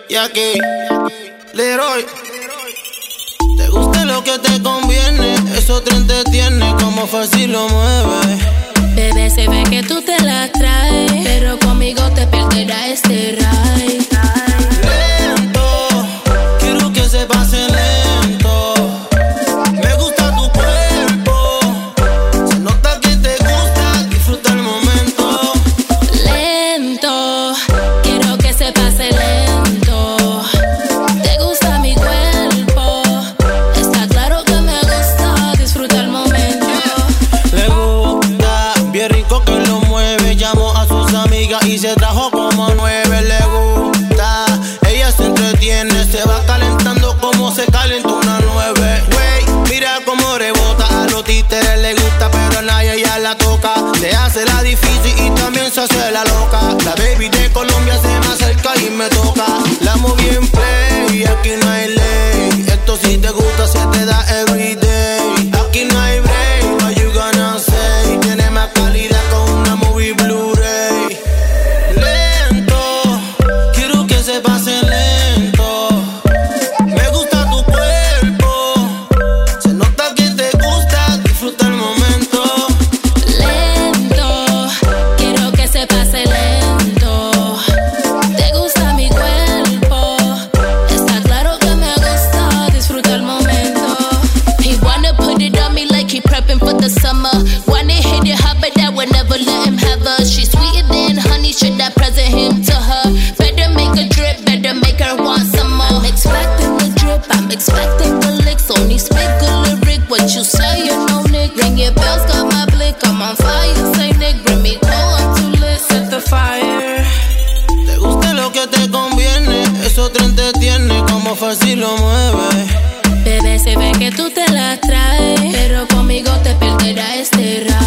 Y aquí, Leroy. Te gusta lo que te conviene, eso te entretiene, como fácil lo mueve. Bebé, se ve que tú te la traes, pero conmigo te perderá este ride. Lento, quiero que se pase lento. Me gusta tu cuerpo, se nota que te gusta, disfruta el momento. Lento, quiero que se pase lento. Te gusta mi cuerpo, está claro que me gusta, disfruta el momento. Le gusta, bien rico que lo mueve, llamó a sus amigas y se trajo como 9. Le gusta, ella se entretiene, se va calentando como se calentó una 9. Wey, mira cómo rebota, a los títeres le gusta, pero a nadie ella la toca. Le hace la difícil y también se hace la loca. La baby de Colombia se me acerca y me toca. La moví en play, aquí no hay ley. Esto si te gusta se te da everyday. Aquí no hay break, what you gonna say? Tiene más calidad con una movie Blu-ray. Lento, quiero que se pase lento. Me gusta tu cuerpo, se nota que te gusta, disfruta el momento. Lento, quiero que se pase lento. Te gusta mi cuerpo, está claro que me gusta, disfruta el momento. He wanna put it on me like he prepping for the summer. Wanna hit it hard, but I would never let him have her. She's sweeter than honey, should I present him to her? Better make a drip, better make her want some more. I'm expecting the drip, I'm expecting the licks. Only speak a lyric, what you say, you know, Nick. Ring your bells, got my blick, I'm on fire. Say, Nick, bring me cold, I'm too lit, set the fire. Te gusta lo que te conviene, eso te entretiene, como fácil lo mueve. Bebé, se ve que tú te la traes, pero conmigo te perderá este ride.